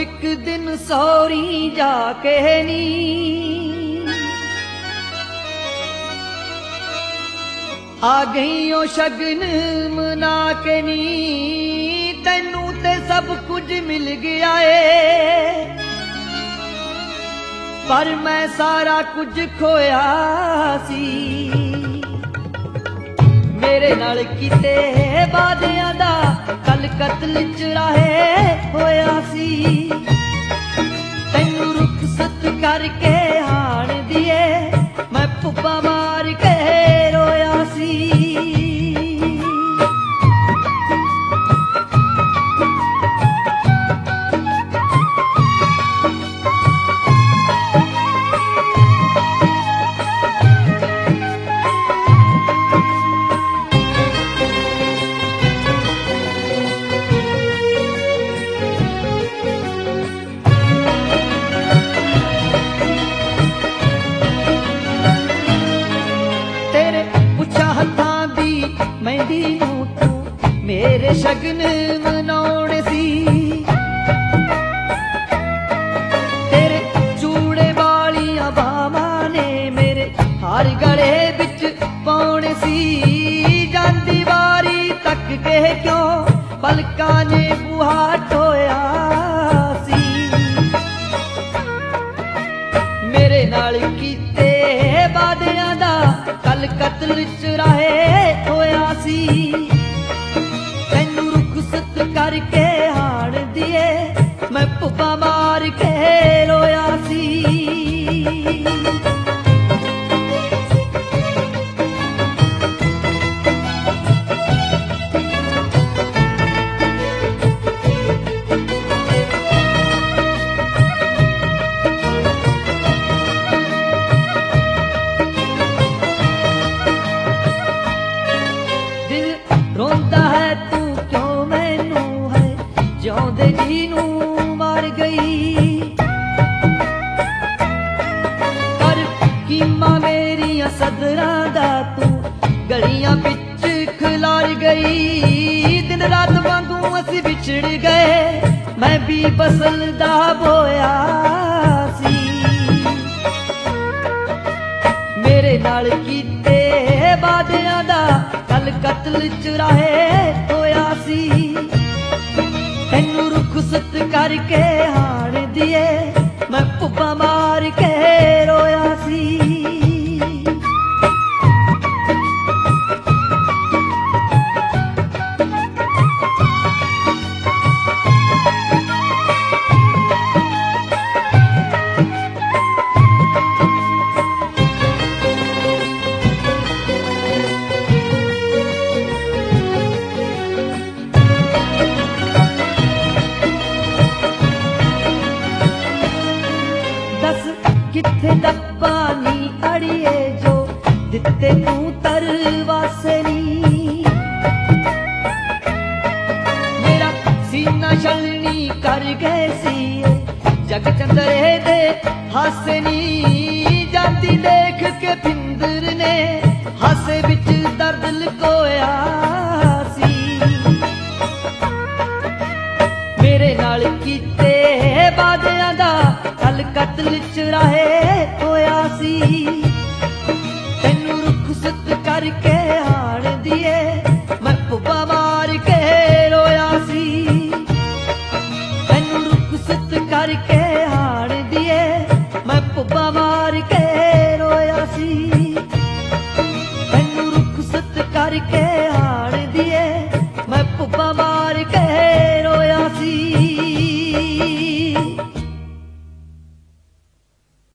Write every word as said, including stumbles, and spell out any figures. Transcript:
एक दिन सौरी जाके नी आ गई ओ शगन मना के नी, तैनू ते सब कुछ मिल गया है पर मैं सारा कुछ खोया सी। मेरे नाल किते वादियां दा कल कत्ल चुराहे होया सी। तैनू रुखसत करके हाण दिए मैं पुब्बा मार के रोया सी। मेहंदी नूं तू मेरे शगन मनाउण सी, तेरे चूड़े वालियां बावां ने मेरे हार गले विच पाउण सी। जांदी वारी तक के क्यों पलकां ने बूहा टोया सी। मेरे नाल कीते वादियां दा कल कत्ल चुराहे होया सी। तैनू रुखसत करके हाण दिए मैं पुब्बा मार के रोया सी। रोंदा है तू क्यों मैनू है जिउंदे जी नू मार गई। कर कीमा मेरिया सदरां दा तू गलियां बिच खिलार गई। दिन रात वांगू असी बिछड़ गए मैं भी बसल दा बोया सी। मेरे नाल कीते वादियां दा कल कत्ल चुराहे होया सी। तैनू रुखसत करके हाण दिए मैं पुब्बा मार के रोया सी। किथे डब्बा नी अड़िए जो दिते तू तरवासे नी। मेरा सीना छलनी कर गए सी जग चंदरे दे हासे नी। जाती देख के फिंदर ने हासे बिच दर्द लुकोया सी। मेरे नाल कीते वादियां दा कल कत्ल चुराहे होया सी। तैनू रुखसत करके हाण दिए मैं पुब्बा मार के रोया सी। तैनू रुखसत करके हाण दिए मैं पुब्बा मार के रोया सी। तैनू रुखसत करके हाण दिए मैं पुब्बा मार के रोया सी।